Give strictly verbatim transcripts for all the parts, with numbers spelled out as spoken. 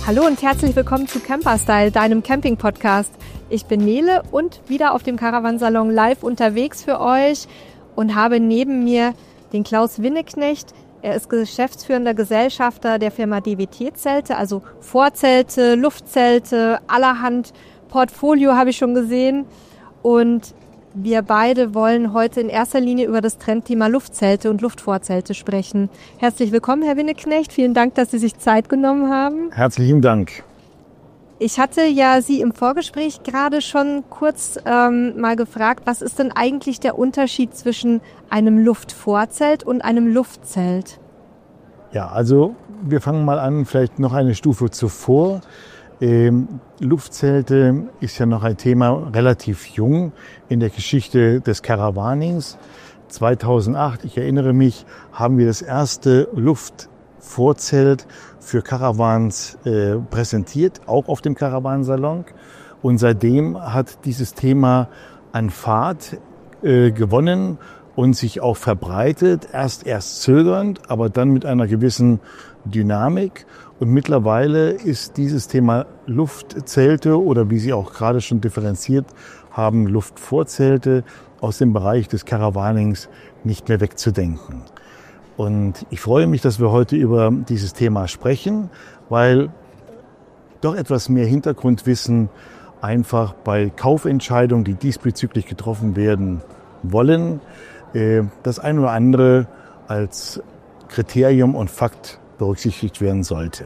Hallo und herzlich willkommen zu Camperstyle, deinem Camping-Podcast. Ich bin Nele und wieder auf dem Caravansalon live unterwegs für euch und habe neben mir den Klaus Winneknecht. Er ist geschäftsführender Gesellschafter der Firma D W T-Zelte, also Vorzelte, Luftzelte, allerhand Portfolio habe ich schon gesehen. Und wir beide wollen heute in erster Linie über das Trendthema Luftzelte und Luftvorzelte sprechen. Herzlich willkommen, Herr Winneknecht. Vielen Dank, dass Sie sich Zeit genommen haben. Herzlichen Dank. Ich hatte ja Sie im Vorgespräch gerade schon kurz ähm, mal gefragt, was ist denn eigentlich der Unterschied zwischen einem Luftvorzelt und einem Luftzelt? Ja, also wir fangen mal an, vielleicht noch eine Stufe zuvor. Ähm, Luftzelte ist ja noch ein Thema relativ jung in der Geschichte des Caravanings. zweitausendacht, ich erinnere mich, haben wir das erste Luftvorzelt für Caravans äh, präsentiert, auch auf dem Caravansalon. Und seitdem hat dieses Thema an Fahrt äh, gewonnen und sich auch verbreitet, erst erst zögernd, aber dann mit einer gewissen Dynamik. Und mittlerweile ist dieses Thema Luftzelte oder wie Sie auch gerade schon differenziert haben, Luftvorzelte aus dem Bereich des Caravanings nicht mehr wegzudenken. Und ich freue mich, dass wir heute über dieses Thema sprechen, weil doch etwas mehr Hintergrundwissen einfach bei Kaufentscheidungen, die diesbezüglich getroffen werden wollen, das ein oder andere als Kriterium und Fakt berücksichtigt werden sollte.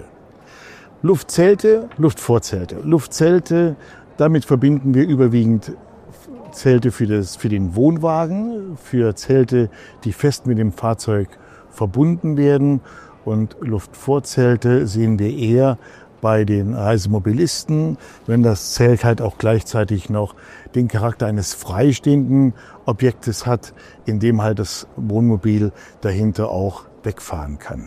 Luftzelte, Luftvorzelte. Luftzelte, damit verbinden wir überwiegend Zelte für, das, für den Wohnwagen, für Zelte, die fest mit dem Fahrzeug verbunden werden. Und Luftvorzelte sehen wir eher bei den Reisemobilisten, wenn das Zelt halt auch gleichzeitig noch den Charakter eines freistehenden Objektes hat, in dem halt das Wohnmobil dahinter auch wegfahren kann.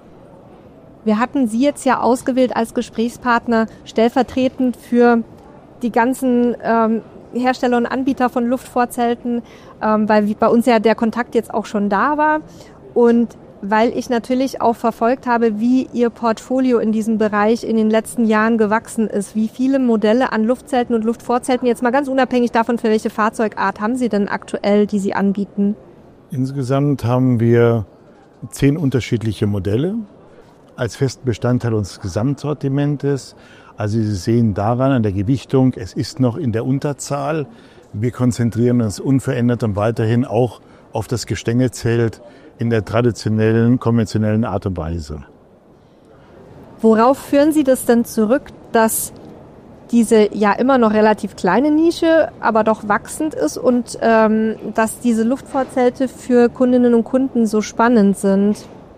Wir hatten Sie jetzt ja ausgewählt als Gesprächspartner stellvertretend für die ganzen ähm, Hersteller und Anbieter von Luftvorzelten, ähm, weil bei uns ja der Kontakt jetzt auch schon da war und weil ich natürlich auch verfolgt habe, wie Ihr Portfolio in diesem Bereich in den letzten Jahren gewachsen ist. Wie viele Modelle an Luftzelten und Luftvorzelten, jetzt mal ganz unabhängig davon, für welche Fahrzeugart haben Sie denn aktuell, die Sie anbieten? Insgesamt haben wir zehn unterschiedliche Modelle als festen Bestandteil unseres Gesamtsortimentes. Also Sie sehen daran an der Gewichtung, es ist noch in der Unterzahl. Wir konzentrieren uns unverändert und weiterhin auch auf das Gestängezelt in der traditionellen, konventionellen Art und Weise. Worauf führen Sie das denn zurück, dass diese ja immer noch relativ kleine Nische, aber doch wachsend ist und ähm, dass diese Luftvorzelte für Kundinnen und Kunden so spannend sind?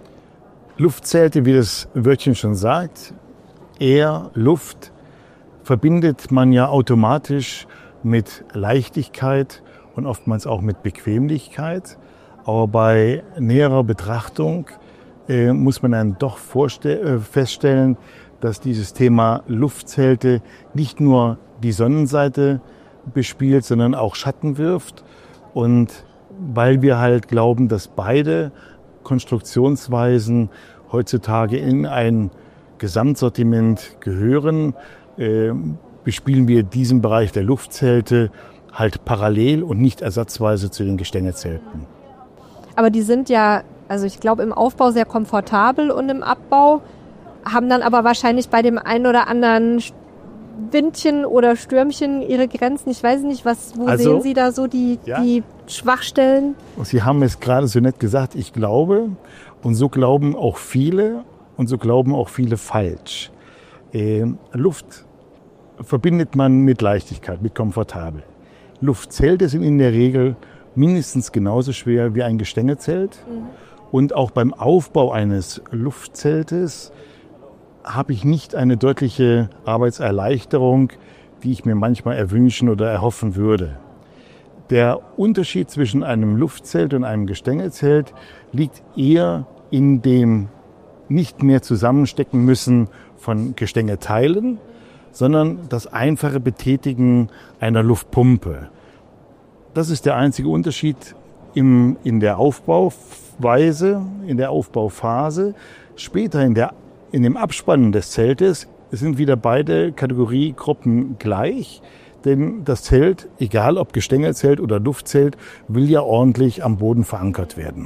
Luftzelte, wie das Wörtchen schon sagt, Air, Luft, verbindet man ja automatisch mit Leichtigkeit und oftmals auch mit Bequemlichkeit. Aber bei näherer Betrachtung äh, muss man dann doch vorste- äh, feststellen, dass dieses Thema Luftzelte nicht nur die Sonnenseite bespielt, sondern auch Schatten wirft. Und weil wir halt glauben, dass beide Konstruktionsweisen heutzutage in ein Gesamtsortiment gehören, äh, bespielen wir diesen Bereich der Luftzelte halt parallel und nicht ersatzweise zu den Gestängezelten. Aber die sind ja, also ich glaube, im Aufbau sehr komfortabel und im Abbau haben dann aber wahrscheinlich bei dem einen oder anderen Windchen oder Stürmchen ihre Grenzen. Ich weiß nicht, was, wo also, sehen Sie da so die, ja. die Schwachstellen? Sie haben es gerade so nett gesagt, ich glaube, und so glauben auch viele und so glauben auch viele falsch. Äh, Luft verbindet man mit Leichtigkeit, mit komfortabel. Luftzelte sind in der Regel mindestens genauso schwer wie ein Gestängezelt. Mhm. Und auch beim Aufbau eines Luftzeltes habe ich nicht eine deutliche Arbeitserleichterung, die ich mir manchmal erwünschen oder erhoffen würde. Der Unterschied zwischen einem Luftzelt und einem Gestängezelt liegt eher in dem nicht mehr zusammenstecken müssen von Gestängeteilen, sondern das einfache Betätigen einer Luftpumpe. Das ist der einzige Unterschied im, in der Aufbauweise, in der Aufbauphase. Später in, der, in dem Abspannen des Zeltes es sind wieder beide Kategoriegruppen gleich. Denn das Zelt, egal ob Gestängelzelt oder Luftzelt, will ja ordentlich am Boden verankert werden.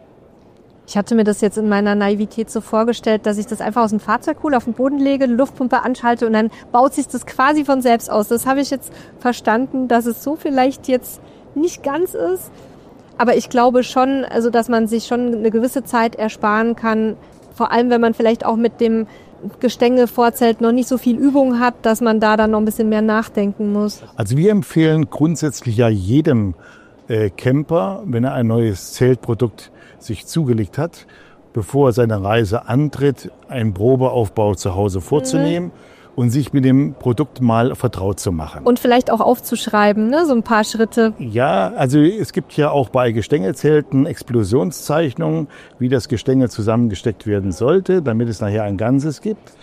Ich hatte mir das jetzt in meiner Naivität so vorgestellt, dass ich das einfach aus dem Fahrzeug hole, auf den Boden lege, eine Luftpumpe anschalte und dann baut sich das quasi von selbst aus. Das habe ich jetzt verstanden, dass es so vielleicht jetzt nicht ganz ist. Aber ich glaube schon, also dass man sich schon eine gewisse Zeit ersparen kann, vor allem wenn man vielleicht auch mit dem Gestänge-Vorzelt noch nicht so viel Übung hat, dass man da dann noch ein bisschen mehr nachdenken muss. Also wir empfehlen grundsätzlich ja jedem äh, Camper, wenn er ein neues Zeltprodukt sich zugelegt hat, bevor er seine Reise antritt, einen Probeaufbau zu Hause vorzunehmen. Mhm. Und sich mit dem Produkt mal vertraut zu machen. Und vielleicht auch aufzuschreiben, ne? So ein paar Schritte. Ja, also es gibt ja auch bei Gestängezelten Explosionszeichnungen, wie das Gestänge zusammengesteckt werden sollte, damit es nachher ein Ganzes gibt.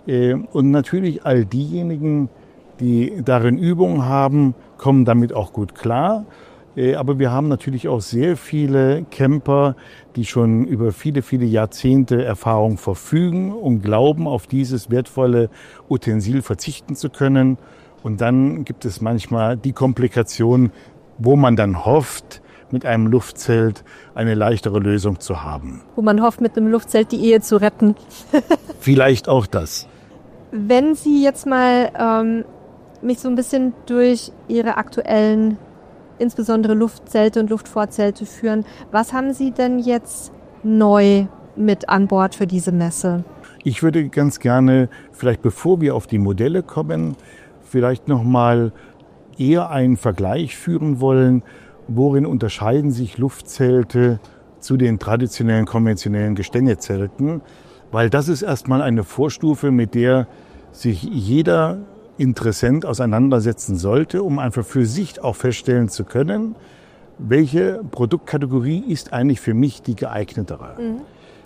Und natürlich all diejenigen, die darin Übung haben, kommen damit auch gut klar. Aber wir haben natürlich auch sehr viele Camper, die schon über viele, viele Jahrzehnte Erfahrung verfügen und glauben, auf dieses wertvolle Utensil verzichten zu können. Und dann gibt es manchmal die Komplikation, wo man dann hofft, mit einem Luftzelt eine leichtere Lösung zu haben. Wo man hofft, mit einem Luftzelt die Ehe zu retten. Vielleicht auch das. Wenn Sie jetzt mal ähm, mich so ein bisschen durch Ihre aktuellen insbesondere Luftzelte und Luftvorzelte führen. Was haben Sie denn jetzt neu mit an Bord für diese Messe? Ich würde ganz gerne, vielleicht bevor wir auf die Modelle kommen, vielleicht nochmal eher einen Vergleich führen wollen, worin unterscheiden sich Luftzelte zu den traditionellen, konventionellen Gestängezelten, weil das ist erstmal eine Vorstufe, mit der sich jeder Interessent auseinandersetzen sollte, um einfach für sich auch feststellen zu können, welche Produktkategorie ist eigentlich für mich die geeignetere. Mhm.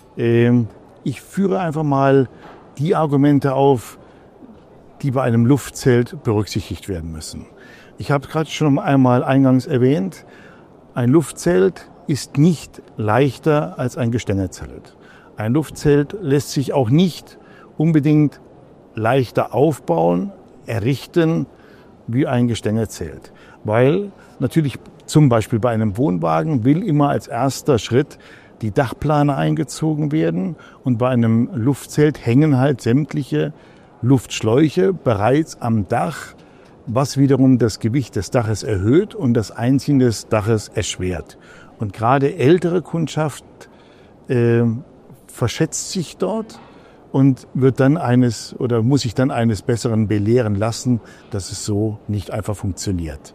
Ähm, ich führe einfach mal die Argumente auf, die bei einem Luftzelt berücksichtigt werden müssen. Ich habe gerade schon einmal eingangs erwähnt, ein Luftzelt ist nicht leichter als ein Gestängelzelt. Ein Luftzelt lässt sich auch nicht unbedingt leichter aufbauen, errichten wie ein Gestängelzelt. Weil natürlich zum Beispiel bei einem Wohnwagen will immer als erster Schritt die Dachplane eingezogen werden und bei einem Luftzelt hängen halt sämtliche Luftschläuche bereits am Dach, was wiederum das Gewicht des Daches erhöht und das Einziehen des Daches erschwert. Und gerade ältere Kundschaft äh, verschätzt sich dort und wird dann eines oder muss sich dann eines Besseren belehren lassen, dass es so nicht einfach funktioniert.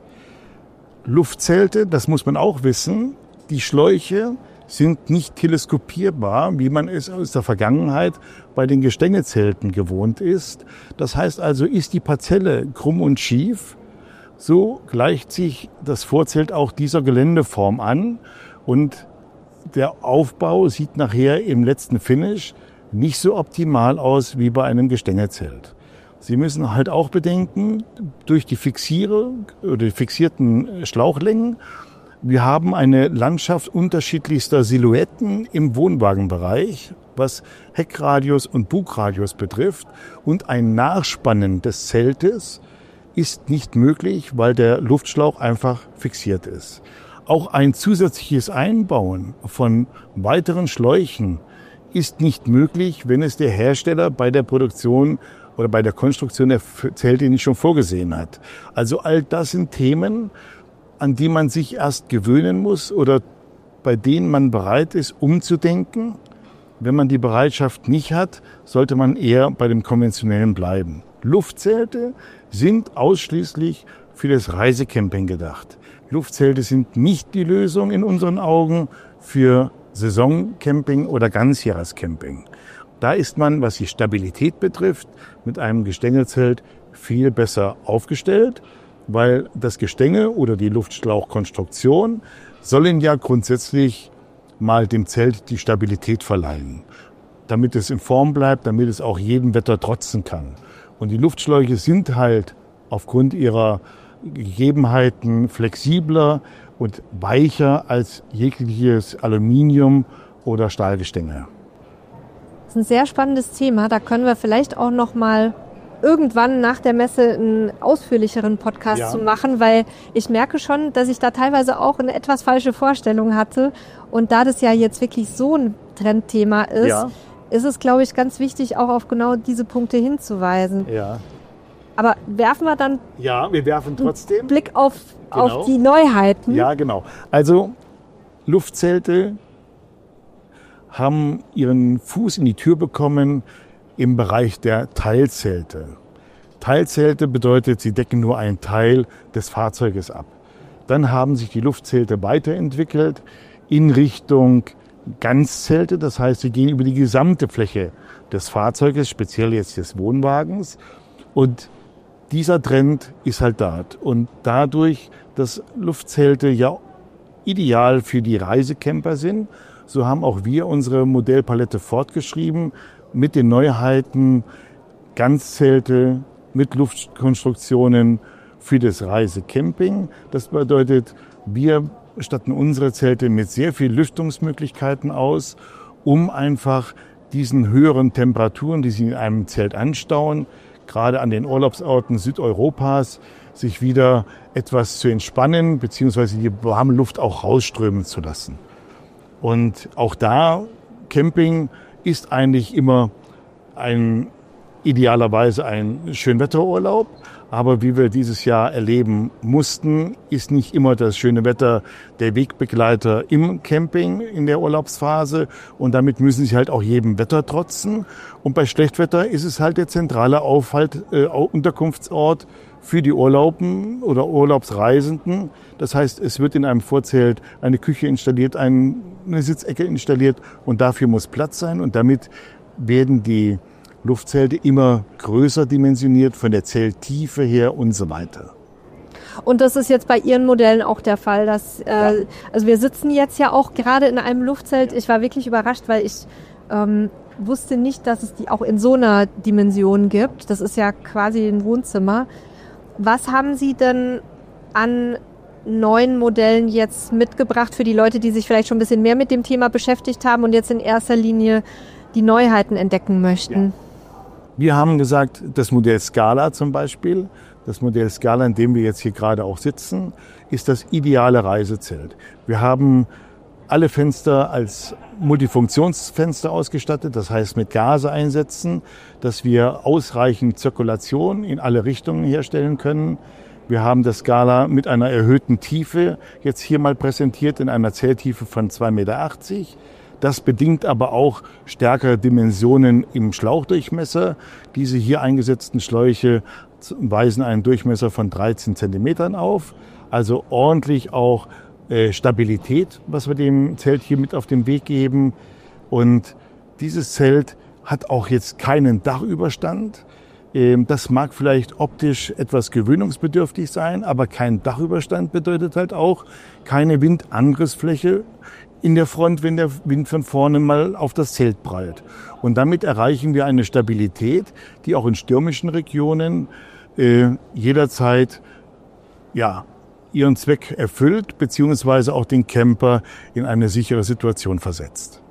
Luftzelte, das muss man auch wissen, die Schläuche sind nicht teleskopierbar, wie man es aus der Vergangenheit bei den Gestängezelten gewohnt ist. Das heißt also, ist die Parzelle krumm und schief, so gleicht sich das Vorzelt auch dieser Geländeform an und der Aufbau sieht nachher im letzten Finish nicht so optimal aus wie bei einem Gestängelzelt. Sie müssen halt auch bedenken, durch die Fixierung oder die fixierten Schlauchlängen, wir haben eine Landschaft unterschiedlichster Silhouetten im Wohnwagenbereich, was Heckradius und Bugradius betrifft. Und ein Nachspannen des Zeltes ist nicht möglich, weil der Luftschlauch einfach fixiert ist. Auch ein zusätzliches Einbauen von weiteren Schläuchen ist nicht möglich, wenn es der Hersteller bei der Produktion oder bei der Konstruktion der Zelte nicht schon vorgesehen hat. Also all das sind Themen, an die man sich erst gewöhnen muss oder bei denen man bereit ist, umzudenken. Wenn man die Bereitschaft nicht hat, sollte man eher bei dem Konventionellen bleiben. Luftzelte sind ausschließlich für das Reisecamping gedacht. Luftzelte sind nicht die Lösung in unseren Augen für Saisoncamping oder Ganzjahrescamping. Da ist man, was die Stabilität betrifft, mit einem Gestängelzelt viel besser aufgestellt, weil das Gestänge oder die Luftschlauchkonstruktion sollen ja grundsätzlich mal dem Zelt die Stabilität verleihen, damit es in Form bleibt, damit es auch jedem Wetter trotzen kann. Und die Luftschläuche sind halt aufgrund ihrer Gegebenheiten flexibler und weicher als jegliches Aluminium- oder Stahlgestänge. Das ist ein sehr spannendes Thema. Da können wir vielleicht auch noch mal irgendwann nach der Messe einen ausführlicheren Podcast Ja. zu machen, weil ich merke schon, dass ich da teilweise auch eine etwas falsche Vorstellung hatte. Und da das ja jetzt wirklich so ein Trendthema ist, Ja. ist es, glaube ich, ganz wichtig, auch auf genau diese Punkte hinzuweisen. Ja. Aber werfen wir dann Ja, wir werfen trotzdem. einen Blick auf, Genau. auf die Neuheiten. Ja, genau. Also Luftzelte haben ihren Fuß in die Tür bekommen im Bereich der Teilzelte. Teilzelte bedeutet, sie decken nur einen Teil des Fahrzeuges ab. Dann haben sich die Luftzelte weiterentwickelt in Richtung Ganzzelte. Das heißt, sie gehen über die gesamte Fläche des Fahrzeuges, speziell jetzt des Wohnwagens. Und dieser Trend ist halt da. Und dadurch, dass Luftzelte ja ideal für die Reisecamper sind, so haben auch wir unsere Modellpalette fortgeschrieben mit den Neuheiten Ganzzelte mit Luftkonstruktionen für das Reisecamping. Das bedeutet, wir statten unsere Zelte mit sehr viel Lüftungsmöglichkeiten aus, um einfach diesen höheren Temperaturen, die sich in einem Zelt anstauen, gerade an den Urlaubsorten Südeuropas, sich wieder etwas zu entspannen, beziehungsweise die warme Luft auch rausströmen zu lassen. Und auch da, Camping ist eigentlich immer ein, idealerweise ein Schönwetterurlaub. Aber wie wir dieses Jahr erleben mussten, ist nicht immer das schöne Wetter der Wegbegleiter im Camping in der Urlaubsphase. Und damit müssen sie halt auch jedem Wetter trotzen. Und bei Schlechtwetter ist es halt der zentrale Aufhalt, äh, Unterkunftsort für die Urlauben oder Urlaubsreisenden. Das heißt, es wird in einem Vorzelt eine Küche installiert, eine Sitzecke installiert und dafür muss Platz sein. Und damit werden die Luftzelte immer größer dimensioniert von der Zelttiefe her und so weiter. Und das ist jetzt bei Ihren Modellen auch der Fall, dass äh, also wir sitzen jetzt ja auch gerade in einem Luftzelt. Ich war wirklich überrascht, weil ich ähm, wusste nicht, dass es die auch in so einer Dimension gibt. Das ist ja quasi ein Wohnzimmer. Was haben Sie denn an neuen Modellen jetzt mitgebracht für die Leute, die sich vielleicht schon ein bisschen mehr mit dem Thema beschäftigt haben und jetzt in erster Linie die Neuheiten entdecken möchten? Ja. Wir haben gesagt, das Modell Scala zum Beispiel, das Modell Scala, in dem wir jetzt hier gerade auch sitzen, ist das ideale Reisezelt. Wir haben alle Fenster als Multifunktionsfenster ausgestattet, das heißt mit Gase einsetzen, dass wir ausreichend Zirkulation in alle Richtungen herstellen können. Wir haben das Scala mit einer erhöhten Tiefe jetzt hier mal präsentiert in einer Zelttiefe von zwei Komma achtzig Meter. Das bedingt aber auch stärkere Dimensionen im Schlauchdurchmesser. Diese hier eingesetzten Schläuche weisen einen Durchmesser von dreizehn Zentimetern auf. Also ordentlich auch äh, Stabilität, was wir dem Zelt hier mit auf den Weg geben. Und dieses Zelt hat auch jetzt keinen Dachüberstand. Ähm, das mag vielleicht optisch etwas gewöhnungsbedürftig sein, aber kein Dachüberstand bedeutet halt auch keine Windangriffsfläche in der Front, wenn der Wind von vorne mal auf das Zelt prallt. Und damit erreichen wir eine Stabilität, die auch in stürmischen Regionen äh, jederzeit ja, ihren Zweck erfüllt, beziehungsweise auch den Camper in eine sichere Situation versetzt.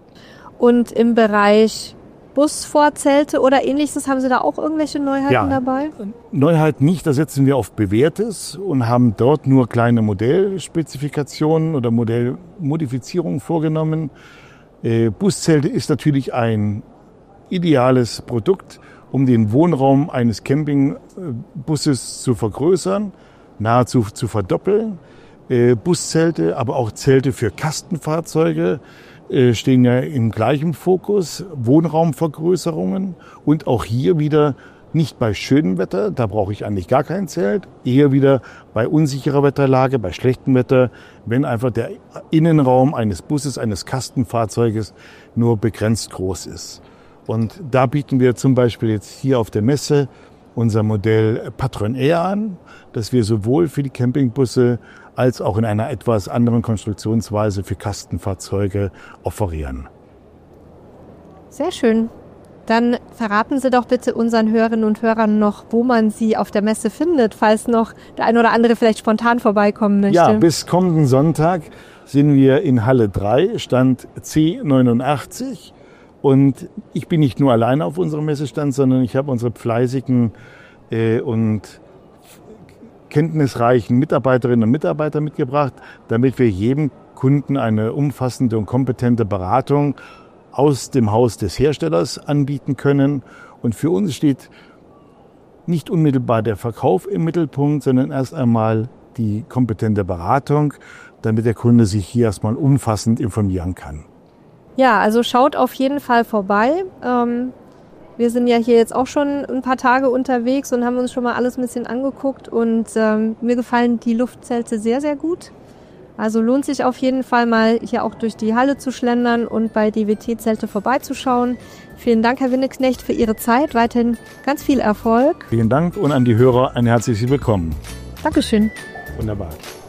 Und im Bereich Busvorzelte oder ähnliches, haben Sie da auch irgendwelche Neuheiten Ja, dabei? Neuheit nicht, da setzen wir auf Bewährtes und haben dort nur kleine Modellspezifikationen oder Modellmodifizierungen vorgenommen. Äh, Buszelte ist natürlich ein ideales Produkt, um den Wohnraum eines Campingbusses zu vergrößern, nahezu zu verdoppeln. Äh, Buszelte, aber auch Zelte für Kastenfahrzeuge stehen ja im gleichen Fokus, Wohnraumvergrößerungen und auch hier wieder nicht bei schönem Wetter, da brauche ich eigentlich gar kein Zelt, eher wieder bei unsicherer Wetterlage, bei schlechtem Wetter, wenn einfach der Innenraum eines Busses, eines Kastenfahrzeuges nur begrenzt groß ist. Und da bieten wir zum Beispiel jetzt hier auf der Messe unser Modell Patron Air an, das wir sowohl für die Campingbusse als auch in einer etwas anderen Konstruktionsweise für Kastenfahrzeuge offerieren. Sehr schön. Dann verraten Sie doch bitte unseren Hörerinnen und Hörern noch, wo man Sie auf der Messe findet, falls noch der ein oder andere vielleicht spontan vorbeikommen möchte. Ja, bis kommenden Sonntag sind wir in Halle drei, Stand C neunundachtzig. Und ich bin nicht nur alleine auf unserem Messestand, sondern ich habe unsere fleißigen äh, und kenntnisreichen Mitarbeiterinnen und Mitarbeiter mitgebracht, damit wir jedem Kunden eine umfassende und kompetente Beratung aus dem Haus des Herstellers anbieten können. Und für uns steht nicht unmittelbar der Verkauf im Mittelpunkt, sondern erst einmal die kompetente Beratung, damit der Kunde sich hier erstmal umfassend informieren kann. Ja, also schaut auf jeden Fall vorbei. Ähm, wir sind ja hier jetzt auch schon ein paar Tage unterwegs und haben uns schon mal alles ein bisschen angeguckt und ähm, mir gefallen die Luftzelte sehr, sehr gut. Also lohnt sich auf jeden Fall mal hier auch durch die Halle zu schlendern und bei D W T-Zelte vorbeizuschauen. Vielen Dank, Herr Winneknecht, für Ihre Zeit. Weiterhin ganz viel Erfolg. Vielen Dank und an die Hörer ein herzliches Willkommen. Dankeschön. Wunderbar.